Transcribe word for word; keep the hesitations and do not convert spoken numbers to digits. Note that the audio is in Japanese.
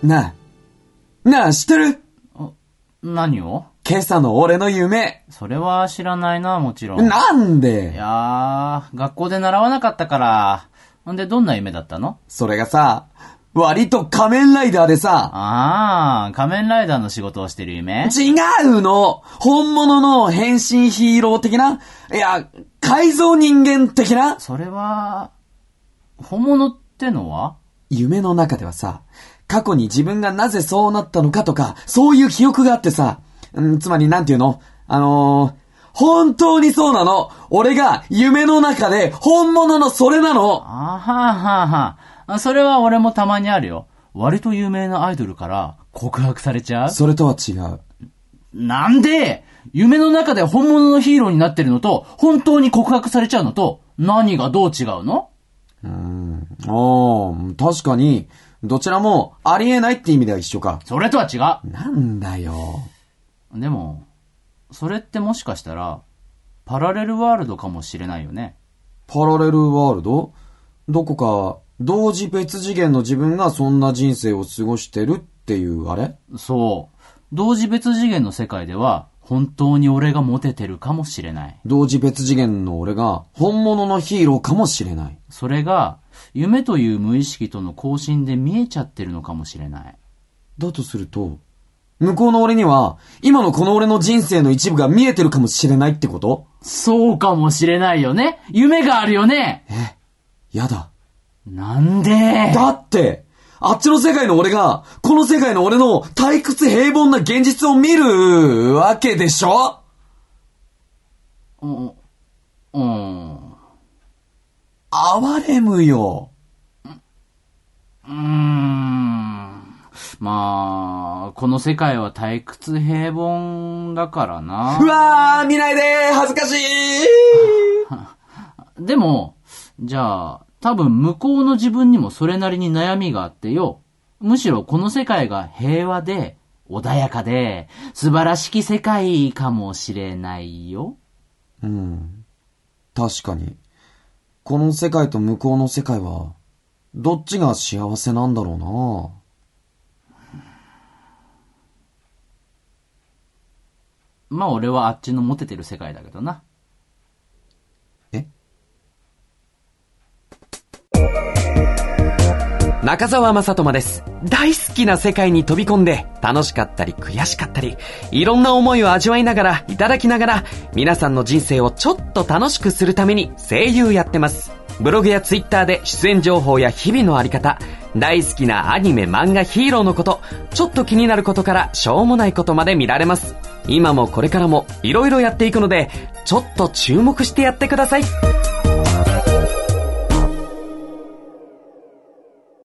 なあ、なあ知ってる？ 何を？ 今朝の俺の夢。 それは知らないな、もちろん。 なんで？ いやー、学校で習わなかったから。んで、どんな夢だったの？ それがさ、割と仮面ライダーでさ。 あー、仮面ライダーの仕事をしてる夢？ 違うの！本物の変身ヒーロー的な？いや、改造人間的な？ それは、本物ってのは？ 夢の中ではさ、過去に自分がなぜそうなったのかとか、そういう記憶があってさ、うん、つまりなんていうの？あのー、本当にそうなの。俺が夢の中で本物のそれなの。 あはははは。それは俺もたまにあるよ。割と有名なアイドルから告白されちゃう？ それとは違う。 なんで？夢の中で本物のヒーローになってるのと、本当に告白されちゃうのと、何がどう違うの？ うーん。ああ、確かに、どちらもありえないって意味では一緒か。 それとは違う。 なんだよ。 でも、それってもしかしたら、パラレルワールドかもしれないよね。 パラレルワールド？どこか、同時別次元の自分がそんな人生を過ごしてるっていうあれ？ そう。同時別次元の世界では、本当に俺がモテてるかもしれない。 同時別次元の俺が本物のヒーローかもしれない。 それが、夢という無意識との交信で見えちゃってるのかもしれない。 だとすると、向こうの俺には、今のこの俺の人生の一部が見えてるかもしれないってこと？ そうかもしれないよね。夢があるよね。 え、やだ。 なんで？ だって、あっちの世界の俺が、この世界の俺の退屈平凡な現実を見るわけでしょ？ うん。うん。 哀れむよ。 うーん。まあ、この世界は退屈平凡だからな。 うわー、見ないでー、恥ずかしい。でも、じゃあ、多分向こうの自分にもそれなりに悩みがあってよ。むしろこの世界が平和で、穏やかで、素晴らしき世界かもしれないよ。 うん。確かに。この世界と向こうの世界は、どっちが幸せなんだろうな。 まあ俺はあっちのモテてる世界だけどな。 え？中澤まさとまです。大好きな世界に飛び込んで、楽しかったり悔しかったり、いろんな思いを味わいながら、いただきながら、皆さんの人生をちょっと楽しくするために声優やってます。ブログやツイッターで出演情報や日々のあり方、大好きなアニメ、漫画、ヒーローのこと、ちょっと気になることからしょうもないことまで見られます。今もこれからもいろいろやっていくので、ちょっと注目してやってください。